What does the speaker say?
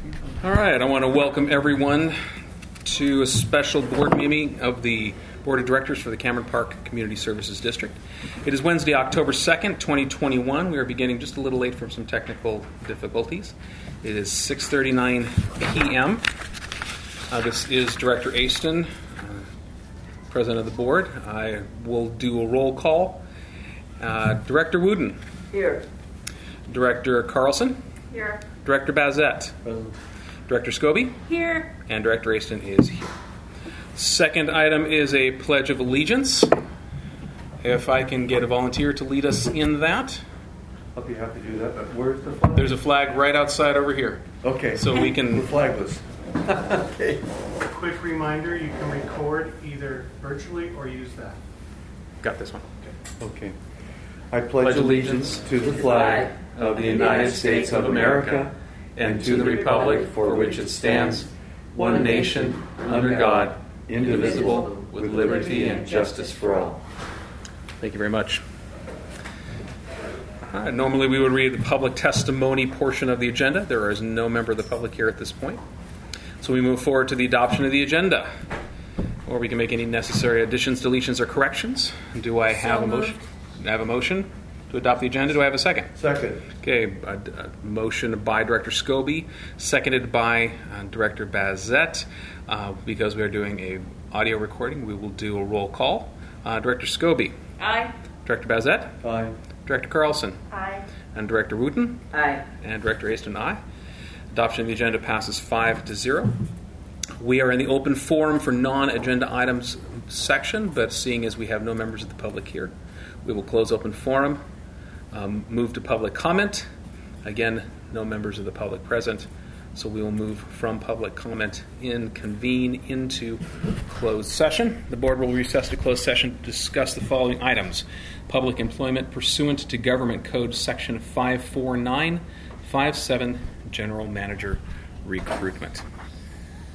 All right, I want to welcome everyone to a special board meeting of the Board of Directors for the Cameron Park Community Services District. It is Wednesday, October 2nd, 2021. We are beginning just a little late from some technical difficulties. It is 6:39 p.m. This is Director Aston, President of the Board. I will do a roll call. Director Wooten. Here. Director Carlson. Here. Director Bazette. Present. Director Scobie. Here. And Director Aston is here. Second item is a Pledge of Allegiance. If I can get a volunteer to lead us in that. I'll be happy to do that, but where's the flag? There's a flag right outside over here. Okay. So we can... We're flagless. Okay. A quick reminder, you can record either virtually or use that. Got this one. Okay. I pledge allegiance to the flag of the United States of America and to the republic for which it stands, one nation, under God, indivisible, with liberty and justice for all. Thank you very much. Normally we would read the public testimony portion of the agenda. There is no member of the public here at this point. So we move forward to the adoption of the agenda. Or we can make any necessary additions, deletions, or corrections. Do I have a motion? I have a motion to adopt the agenda. Do I have a second? Second. Okay, a motion by Director Scobie, seconded by Director Bazette. Because we are doing a audio recording, we will do a roll call. Director Scobie. Aye. Director Bazette. Aye. Director Carlson. Aye. And Director Wooten. Aye. And Director Aston, aye. Adoption of the agenda passes 5-0. We are in the open forum for non-agenda items section, but seeing as we have no members of the public here, we will close open forum, move to public comment. Again, no members of the public present, so we will move from public comment convene into closed session. The board will recess to closed session to discuss the following items: public employment pursuant to Government Code Section 54957, General Manager recruitment.